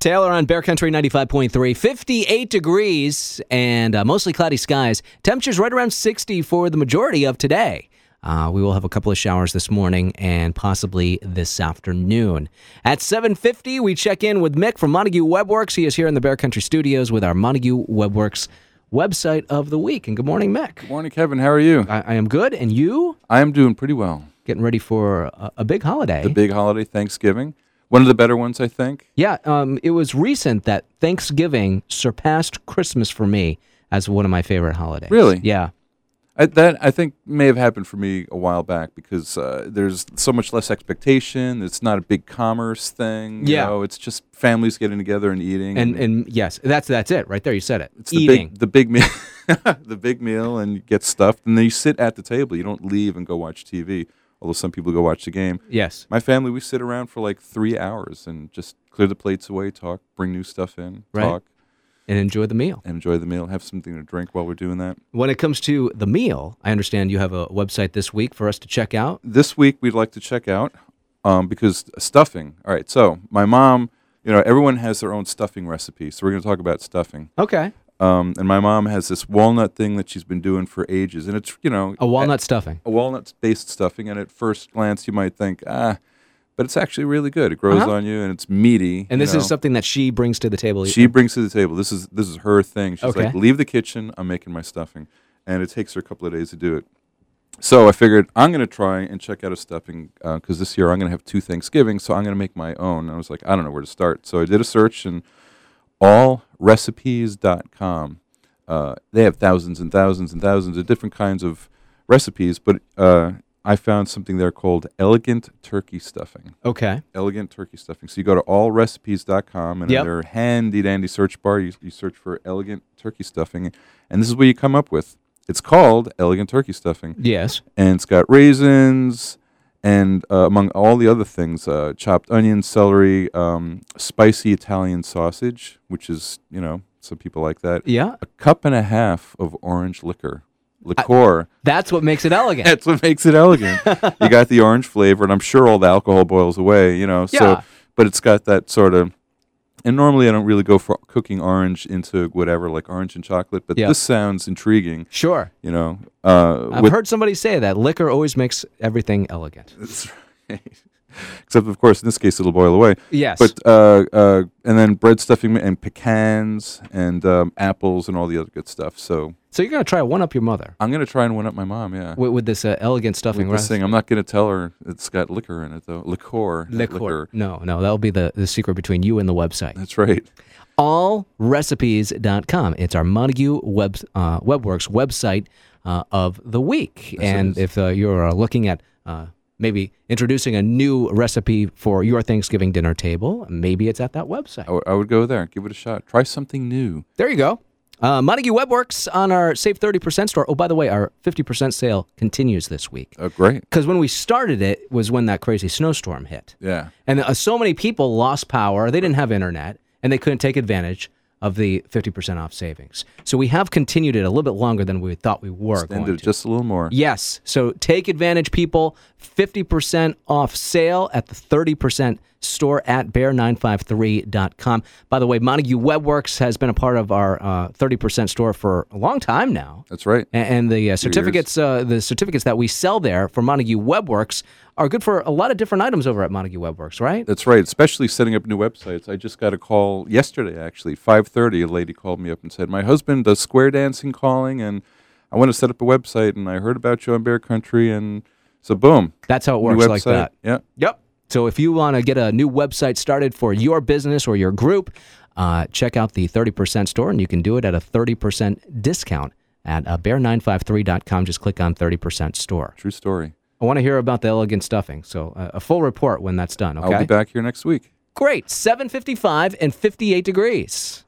Taylor on Bear Country 95.3, 58 degrees and mostly cloudy skies. Temperatures right around 60 for the majority of today. We will have a couple of showers this morning and possibly this afternoon. At 7:50, we check in with Mick from Montague Webworks. He is here in the Bear Country studios with our Montague Webworks website of the week. And good morning, Mick. Good morning, Kevin. How are you? I am good. And you? I am doing pretty well. Getting ready for a big holiday. The big holiday, Thanksgiving. One of the better ones, I think. Yeah, it was recent that Thanksgiving surpassed Christmas for me as one of my favorite holidays. Really? Yeah. That I think may have happened for me a while back because there's so much less expectation. It's not a big commerce thing. Yeah. You know, it's just families getting together and eating. And yes, that's it right there. You said it. It's eating. the big meal, the big meal, and you get stuffed, and then you sit at the table. You don't leave and go watch TV. Although some people go watch the game. Yes. My family, we sit around for like 3 hours and just clear the plates away, talk, bring new stuff in, Right. talk. And enjoy the meal. And enjoy the meal, have something to drink while we're doing that. When it comes to the meal, I understand you have a website this week for us to check out. This week we'd like to check out because stuffing. All right, so my mom, everyone has their own stuffing recipe. So we're going to talk about stuffing. Okay. And my mom has this walnut thing that she's been doing for ages. And it's, A walnut stuffing. A walnut-based stuffing. And at first glance you might think, but it's actually really good. It grows on you, and it's meaty. And this is something that she brings to the table. She brings to the table. This is her thing. She's Okay. like, leave the kitchen. I'm making my stuffing, and it takes her a couple of days to do it. So I figured I'm going to try and check out a stuffing because this year I'm going to have 2 Thanksgivings, so I'm going to make my own. And I was like, I don't know where to start. So I did a search, and allrecipes.com. They have thousands and thousands and thousands of different kinds of recipes, but I found something there called Elegant Turkey Stuffing. Okay. Elegant Turkey Stuffing. So you go to allrecipes.com, and Yep. in their handy-dandy search bar, you search for Elegant Turkey Stuffing, and this is what you come up with. It's called Elegant Turkey Stuffing. Yes. And it's got raisins, and among all the other things, chopped onions, celery, spicy Italian sausage, which is, some people like that. Yeah. A cup and a half of orange liquor. That's what makes it elegant. That's what makes it elegant. You got the orange flavor, and I'm sure all the alcohol boils away, Yeah. So, but it's got that sort of, and normally I don't really go for cooking orange into whatever, like orange and chocolate, but Yeah. this sounds intriguing, Sure. I've heard somebody say that liquor always makes everything elegant. That's right. Except, of course, in this case, it'll boil away. Yes. But and then bread stuffing and pecans and apples and all the other good stuff. So you're going to try one up your mother I'm going to try and one up my mom, yeah. with this elegant stuffing. With this thing. I'm not going to tell her it's got liquor in it, though. Liqueur. No, that'll be the secret between you and the website. That's right. Allrecipes.com. It's our Montague Webworks website of the week. Yes, and if you're looking at maybe introducing a new recipe for your Thanksgiving dinner table, maybe it's at that website. I would go there. Give it a shot. Try something new. There you go. Montague Webworks on our Save 30% store. Oh, by the way, our 50% sale continues this week. Oh, great. Because when we started it was when that crazy snowstorm hit. Yeah. And so many people lost power. They didn't have internet, and they couldn't take advantage of the 50% off savings. So we have continued it a little bit longer than we thought we were Extended going it to. just a little more. Yes. So take advantage, people. 50% off sale at the 30% store at bear953.com. By the way, Montague Webworks has been a part of our 30% store for a long time now. That's right. And the certificates that we sell there for Montague Webworks are good for a lot of different items over at Montague Webworks, right? That's right, especially setting up new websites. I just got a call yesterday, actually, 5:30. A lady called me up and said, my husband does square dancing calling, and I want to set up a website, and I heard about you on Bear Country, and so boom. That's how it New works, like website. that. Yeah. Yep. So if you want to get a new website started for your business or your group, check out the 30% store, and you can do it at a 30% discount at bear953.com. Just click on 30% store. True story. I want to hear about the elegant stuffing, so a full report when that's done, okay? I'll be back here next week. Great. 7:55 and 58 degrees.